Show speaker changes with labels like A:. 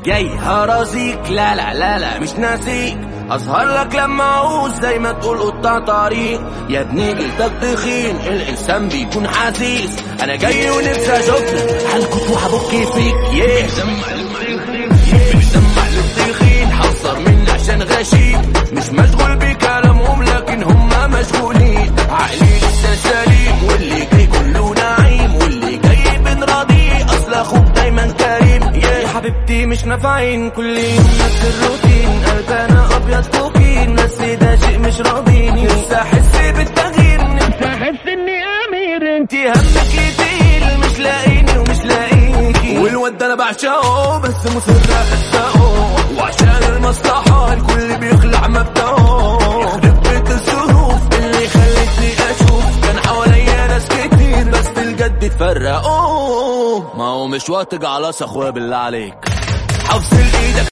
A: جاي هرازيك، لا لا لا لا مش ناسيك، اظهر لك لما اعوز زي ما تقول قطع طريق. يا ابني جلدك تخين، الانسان بيكون حسيس، انا جاي ونفسي اشوفك هلكت وهبك فيك. مش سمع للتخين، حذر مني عشان غشيم، مش مشغول بكلامهم لكن هم مشغولين. عقلي لسه سليم واللي جاي كله نعيم، واللي جاي بنراضيه اصل اخوك دايما كريم. يا حبيبتي مش نافعين، كل يوم نفس الروتين، قلبنا ابيض كوكين بس ده شيء مش راضيني. نفسي احس بالتغيير، نفسي احس اني امير، انتي همك يتقيل، مش لاقيني ومش لاقيكي. والواد ده انا بعشقه بس مصر اصدقه، وعشان المصلحه الكل بيخلع مبدأه. يخرب بيت الظروف اللي خلتني اشوف، كان حواليا ناس كتير بس بالجد اتفرقوا. ما هو مش وقت جعلص اخويا بالله عليك، حفظ الايدك